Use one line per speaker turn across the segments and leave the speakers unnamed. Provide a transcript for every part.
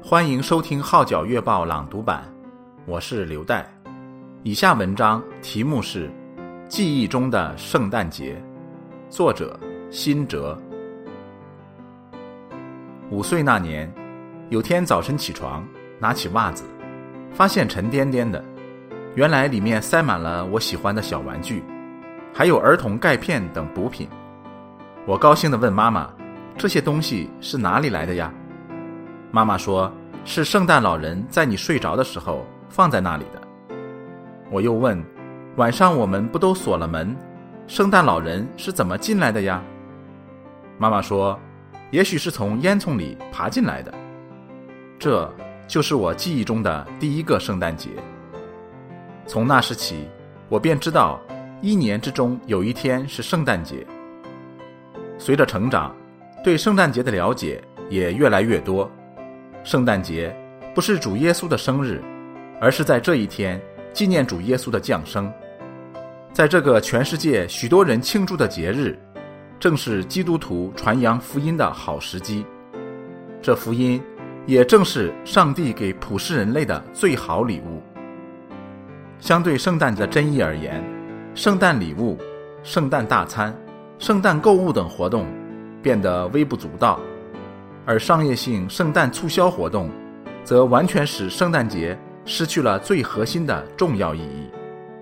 欢迎收听号角月报朗读版，我是刘岱。以下文章题目是记忆中的圣诞节，作者辛哲。5岁那年，有天早晨起床，拿起袜子，发现沉甸甸的，原来里面塞满了我喜欢的小玩具，还有儿童钙片等补品。我高兴地问妈妈，这些东西是哪里来的呀？妈妈说，是圣诞老人在你睡着的时候放在那里的。我又问，晚上我们不都锁了门，圣诞老人是怎么进来的呀？妈妈说，也许是从烟囱里爬进来的。这就是我记忆中的第一个圣诞节。从那时起，我便知道一年之中有一天是圣诞节。随着成长，对圣诞节的了解也越来越多。圣诞节不是主耶稣的生日，而是在这一天纪念主耶稣的降生。在这个全世界许多人庆祝的节日，正是基督徒传扬福音的好时机。这福音也正是上帝给普世人类的最好礼物。相对圣诞的真意而言，圣诞礼物、圣诞大餐、圣诞购物等活动变得微不足道，而商业性圣诞促销活动则完全使圣诞节失去了最核心的重要意义。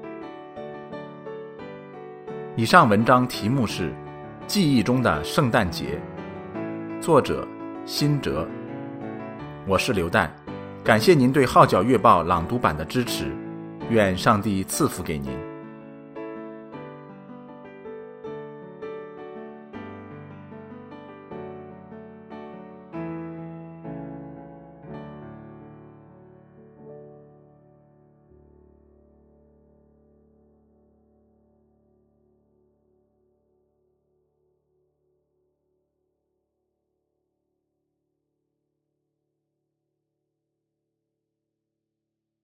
以上文章题目是记忆中的圣诞节，作者辛哲。我是刘岱，感谢您对号角月报朗读版的支持，愿上帝赐福给您。